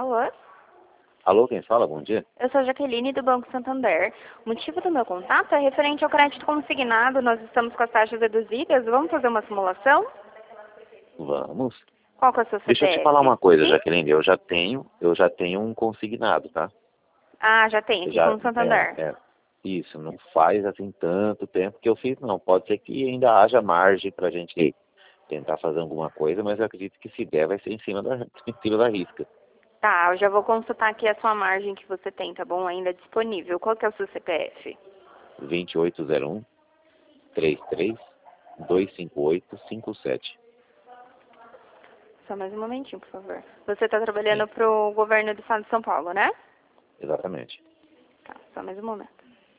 Alô? Alô, quem fala? Bom dia. Eu sou a Jaqueline do Banco Santander. O motivo do meu contato é referente ao crédito consignado. Nós estamos com as taxas reduzidas. Vamos fazer uma simulação? Vamos. Qual que é o seu CPF? Deixa eu te falar uma coisa, Sim? Jaqueline. Eu já tenho um consignado, tá? Ah, já tem, aqui com o Santander. Isso, não faz assim tanto tempo que eu fiz, não. Pode ser que ainda haja margem pra gente tentar fazer alguma coisa, mas eu acredito que se der vai ser em cima da risca. Tá, eu já vou consultar aqui a sua margem que você tem, tá bom? Ainda disponível. Qual que é o seu CPF? 2801 33 25857. Só mais um momentinho, por favor. Você está Sim, trabalhando pro governo do estado de São Paulo, né? exatamente. Tá, só mais um momento.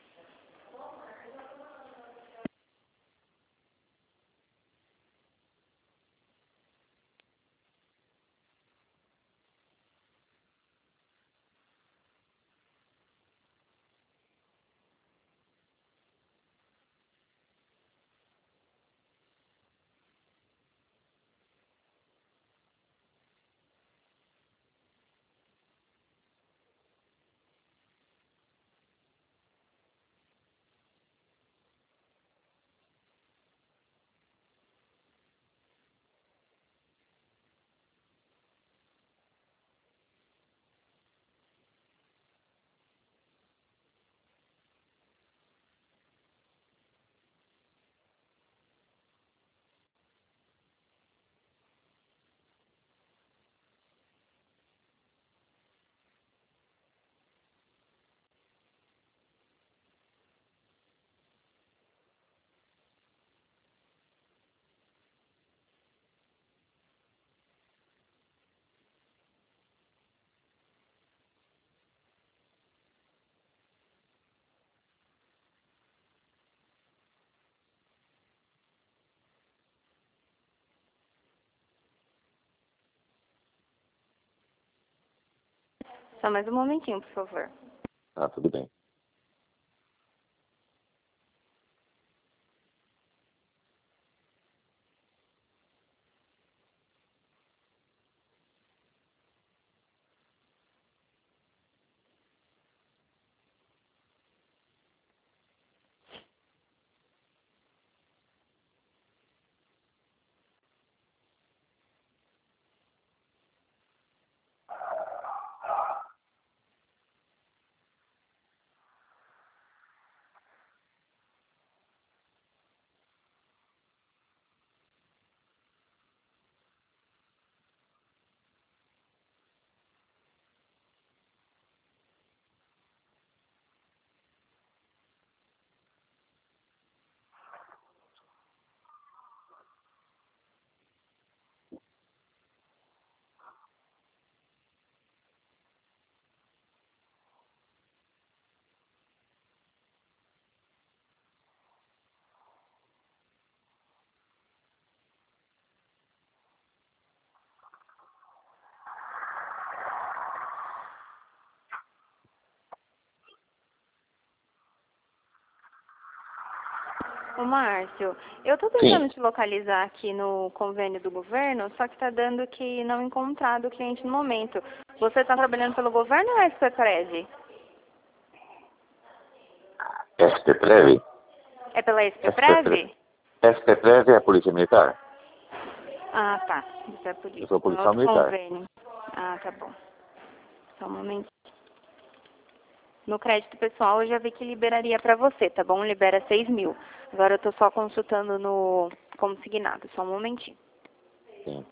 Só mais um momentinho, por favor. Ah, tudo bem. Ô, Márcio, eu tô Sim. tentando te localizar aqui no convênio do governo, só que tá dando que não encontrado o cliente no momento. Você tá trabalhando pelo governo ou é SPPrev? SPPrev? É pela SPPrev? SPPrev? SPPrev é a Polícia Militar? Ah, tá. Isso é por Eu isso. sou Então é policial outro militar. convênio. Ah, tá bom. Só um momento. No crédito pessoal eu já vi que liberaria pra você, tá bom? Libera 6 mil. Agora eu tô só consultando no consignado. Só um momentinho. Sim.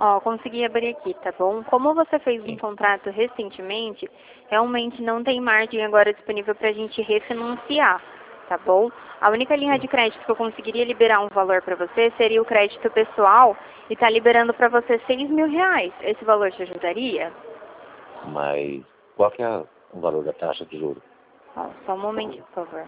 Ó, consegui abrir aqui, tá bom? Como você fez um Sim. contrato recentemente, realmente não tem margem agora disponível para a gente refinanciar, tá bom? A única linha de Sim. crédito que eu conseguiria liberar um valor para você seria o crédito pessoal e tá liberando para você R$ 6.000. Esse valor te ajudaria? Mas qual que é o valor da taxa de juros? Ó, só um momentinho, por favor.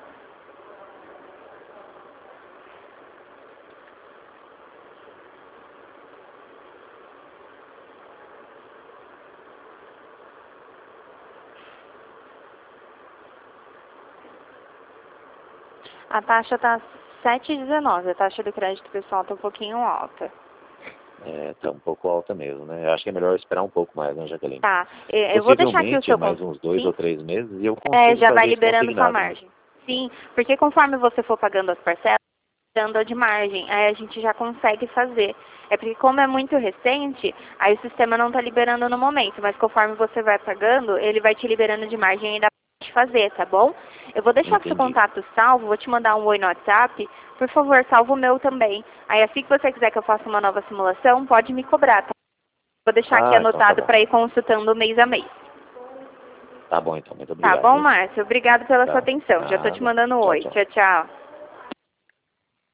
A taxa tá 7,19. A taxa do crédito pessoal tá um pouquinho alta. Tá um pouco alta mesmo, né? Eu acho que é melhor esperar um pouco mais, né, Jaqueline? Tá, eu vou deixar aqui o Possivelmente seu mais uns 2 Sim? ou 3 meses e eu consigo Já vai fazer isso liberando sua consignado, né? margem. Sim, porque conforme você for pagando as parcelas, dando de margem, aí a gente já consegue fazer. É porque como é muito recente, aí o sistema não está liberando no momento, mas conforme você vai pagando, ele vai te liberando de margem e dá pra gente fazer, tá bom? Eu vou deixar o seu Entendi. contato salvo, vou te mandar um oi no WhatsApp. Por favor, salva o meu também. Aí assim que você quiser que eu faça uma nova simulação, pode me cobrar, tá? Vou deixar aqui Ah, então tá anotado bom. para ir consultando mês a mês. Tá bom, então. Muito Tá obrigado, bom, viu? Márcio? Obrigado pela sua Tá. atenção. Já estou te Nada. mandando um Tchau, oi. tchau. Tchau, tchau.